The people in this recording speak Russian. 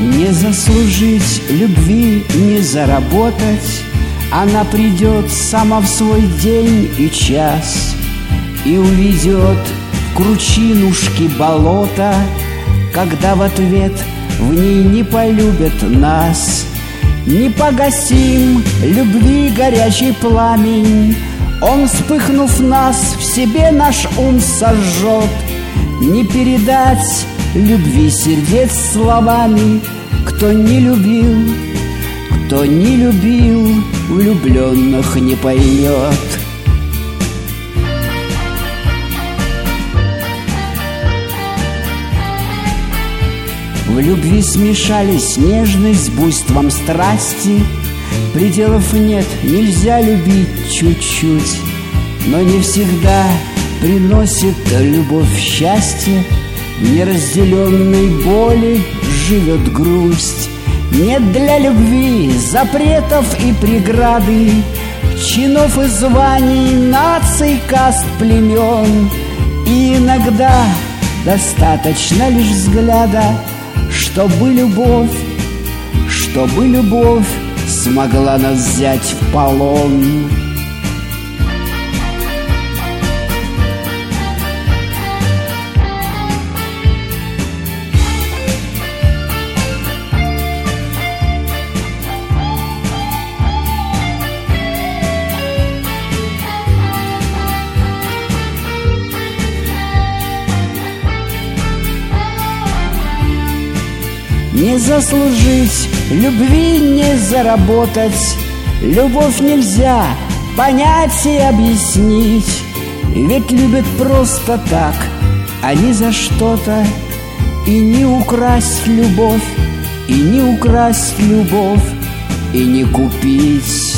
Не заслужить любви, не заработать, она придет сама в свой день и час и уведет в кручинушки болота, когда в ответ в ней не полюбят нас. Не погасим любви горячий пламень, он, вспыхнув нас, в себе наш ум сожжет. Не передать любви сердец словами, кто не любил, влюбленных не поймет. В любви смешались нежность с буйством страсти. Пределов нет, нельзя любить чуть-чуть, но не всегда приносит любовь счастье. В неразделенной боли живет грусть. Нет для любви запретов и преграды, чинов и званий, наций, каст, племен. И иногда достаточно лишь взгляда, чтобы любовь смогла нас взять в полон. Не заслужить любви, не заработать, любовь нельзя понять и объяснить. Ведь любят просто так, а не за что-то. И не украсть любовь, и не украсть любовь, и не купить.